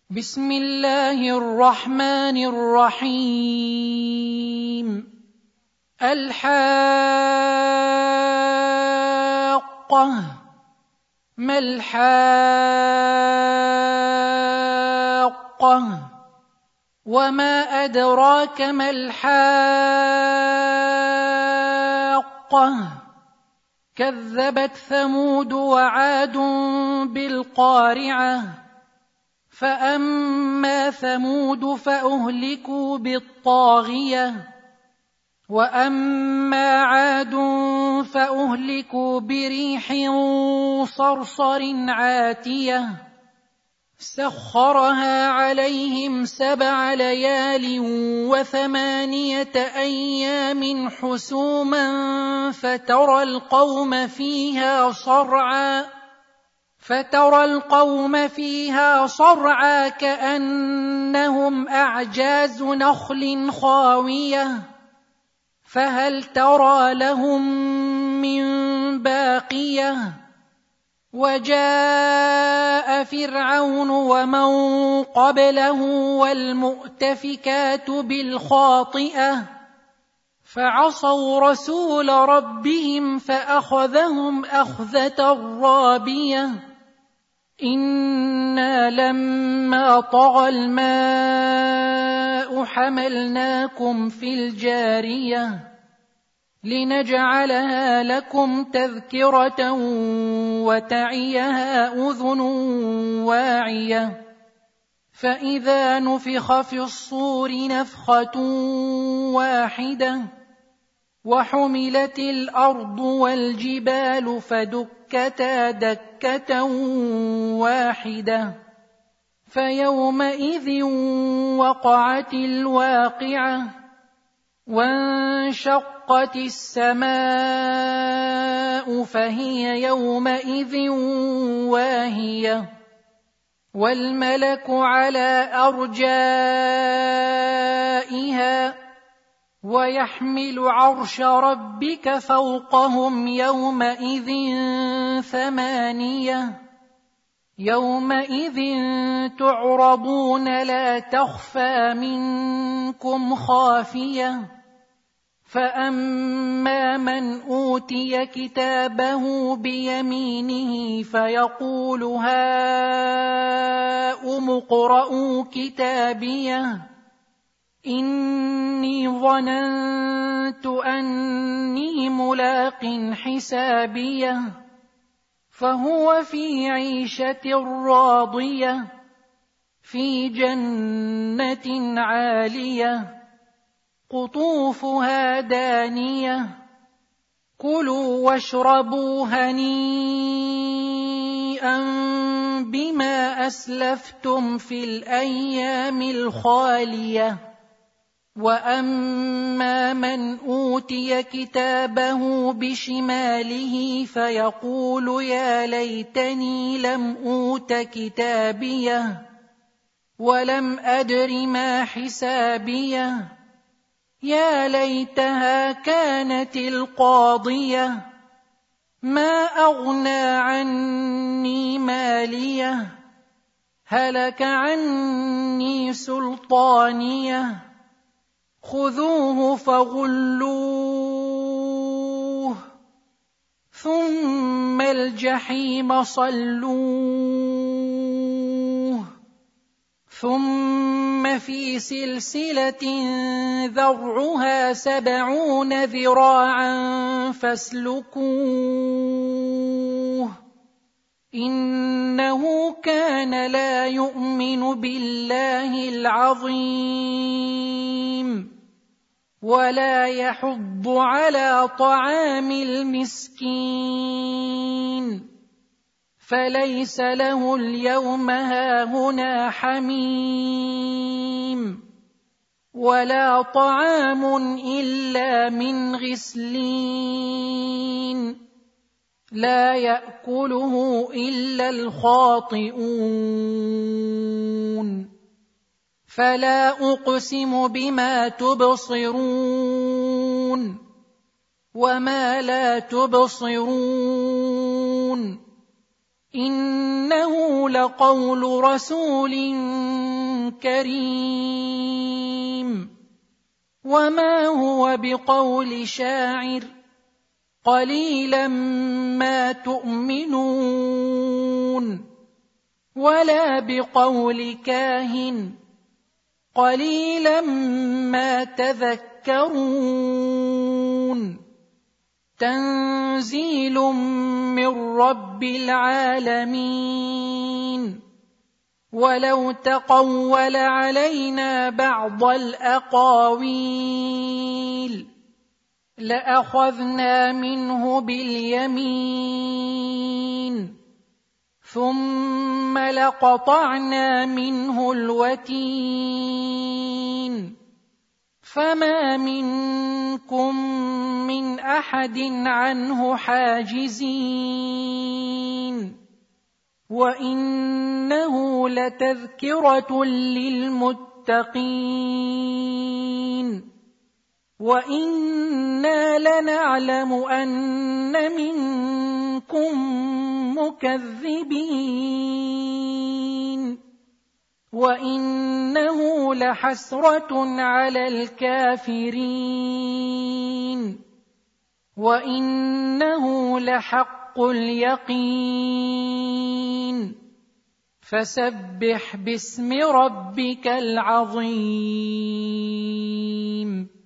بسم الله الرحمن الرحيم. الحاقة. ما الحاقة؟ وما أدراك ما الحاقة؟ كذبت ثمود وعاد بالقارعة. فأما ثمود فأهلكوا بالطاغية، وأما عاد فأهلكوا بريح صرصر عاتية سخرها عليهم 7 ليال و8 أيام حسوما فترى القوم فيها صرعى كأنهم أعجاز نخل خاوية فهل ترى لهم من باقية. وجاء فرعون ومن قبله والمؤتفكات بالخاطئة فعصوا رسول ربهم فأخذهم أخذة رابية. إنا لما طغى الماء حملناكم في الجارية لنجعلها لكم تذكرة وتعيها أذن واعية. فإذا نفخ في الصور نفخة واحدة وحملت الأرض والجبال فدكتا دكة واحدة فيومئذ وقعت الواقعة وانشقت السماء فهي يومئذ واهية والملك على أرجائها ويحمل عرش ربك فوقهم يومئذ 8 يومئذ تعرضون لا تخفى منكم خافية. فأما من أوتي كتابه بيمينه فيقول هاؤم اقرءوا كتابيه إني ظننت أني ملاق حسابيه فهو في عيشة راضية في جنة عالية قطوفها دانية كلوا واشربوا هنيئا بما أسلفتم في الأيام الخالية. وأما من أوتي كتابه بشماله فيقول يا ليتني لم أوت كتابيه ولم أدر ما حسابيه يا ليتها كانت القاضية ما أغنى عني ماليه هلك عني سلطانيه خذوه فغلوه ثم الجحيم صلوه ثم في سلسلة ذرعها 70 ذراعا فاسلكوه إنه كان لا يؤمن بالله العظيم ولا يحض على طعام المسكين فليس له اليوم هاهنا حميم ولا طعام إلا من غسلين لا يأكله إلا الخاطئون. فلا أقسم بما تبصرون وما لا تبصرون إنه لقول رسول كريم وما هو بقول شاعر قليلا ما تؤمنون ولا بقول كاهن قليلا ما تذكرون تنزيل من رب العالمين ولو تقول علينا بعض الأقاويل لأخذنا منه باليمين ثم لقطعنا منه الوتين فما منكم من أحد عنه حاجزين وإنه لتذكرة للمتقين وإنا لنعلم أن منكم مكذبين وإنه لحسرة على الكافرين وإنه لحق اليقين فسبح باسم ربك العظيم.